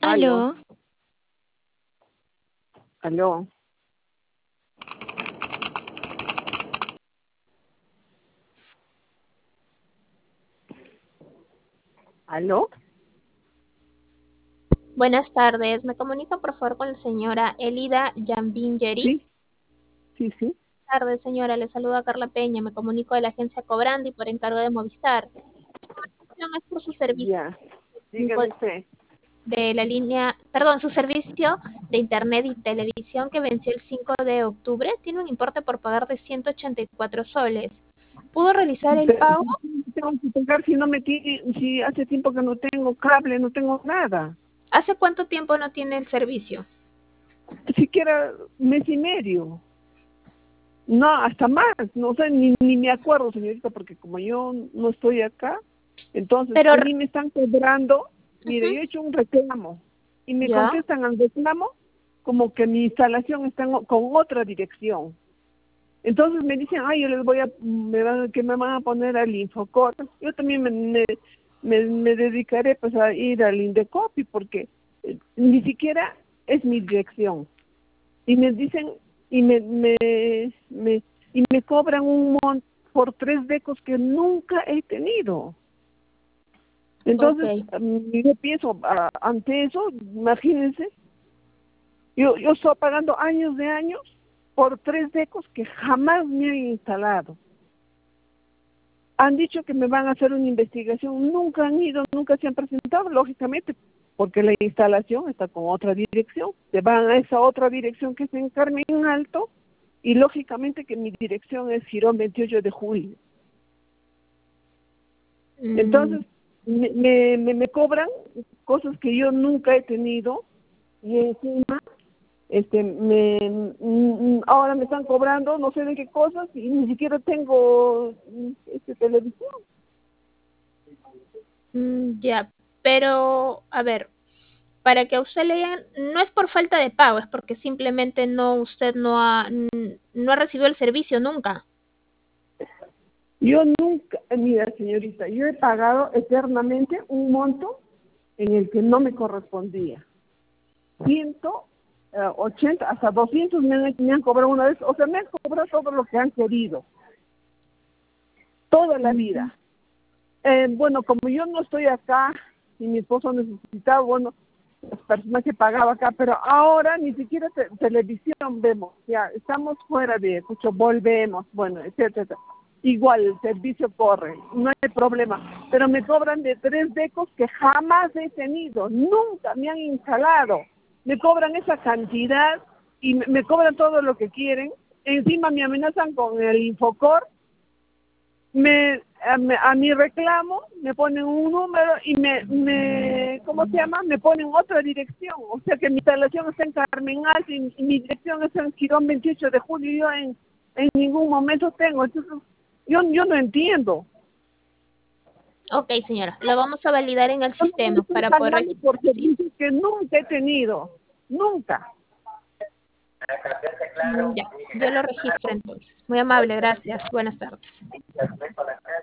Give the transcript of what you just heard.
Aló, Aló, aló, aló. Buenas tardes, me comunico por favor con la señora Elida Yambingeri. Sí, sí, sí. Buenas tardes, señora, le saluda Carla Peña, me comunico de la agencia Cobrandi por encargo de Movistar. No es por su servicio Ya, dígame usted. de la línea, perdón, su servicio de internet y televisión que venció el 5 de octubre, tiene un importe por pagar de 184 soles. ¿Pudo realizar el Pero, pago? tengo que pagar si no si hace tiempo que no tengo cable, no tengo nada. ¿Hace cuánto tiempo no tiene el servicio? Siquiera mes y medio. No, hasta más. No sé, ni me acuerdo, señorita, porque como yo no estoy acá, entonces Pero, a mí me están cobrando. Mire, ujú, yo he hecho un reclamo y me ya, contestan al reclamo como que mi instalación está con otra dirección. Entonces me dicen, ay, yo les voy que me van a poner al Infocor. Yo también me dedicaré pues a ir al Indecopi porque ni siquiera es mi dirección. Y me dicen, y me cobran un monto por 3 becos que nunca he tenido. ok, Entonces, yo pienso, ante eso, imagínense, yo estoy pagando años de años por 3 becos que jamás me han instalado. Han dicho que me van a hacer una investigación, nunca han ido, nunca se han presentado, lógicamente, porque la instalación está con otra dirección. Se van a esa otra dirección que es en Carmen Alto, y lógicamente que mi dirección es Girón 28 de Julio. mm, Entonces, me cobran cosas que yo nunca he tenido, y encima ahora me están cobrando no sé de qué cosas y ni siquiera tengo televisión. ya, pero, a ver, para que a usted le digan, no es por falta de pago, es porque simplemente usted no ha recibido el servicio nunca. Yo nunca, mira señorita, yo he pagado eternamente un monto en el que no me correspondía. 180, hasta 200 me han cobrado una vez, o sea, me han cobrado todo lo que han querido, toda la Ujú. vida. Bueno, como yo no estoy acá y mi esposo necesitaba, bueno, las personas que pagaba acá, pero ahora ni siquiera televisión vemos, ya estamos fuera de escucho, volvemos, bueno, etcétera. Igual el servicio corre, no hay problema, pero me cobran de 3 becos que jamás he tenido, nunca me han instalado, me cobran esa cantidad y me cobran todo lo que quieren, encima me amenazan con el Infocor, a mi reclamo me ponen un número y ¿cómo se llama? Me ponen otra dirección. O sea que mi instalación está en Carmen Alto y mi dirección es en Girón 28 de Julio. Yo en ningún momento tengo. Entonces, yo no entiendo. Ok, señora, lo vamos a validar en el Yo no sistema estoy para poder pagando por registrar. servicios que nunca he tenido. Nunca. Ya, yo lo registro entonces. Muy amable, gracias. Buenas tardes.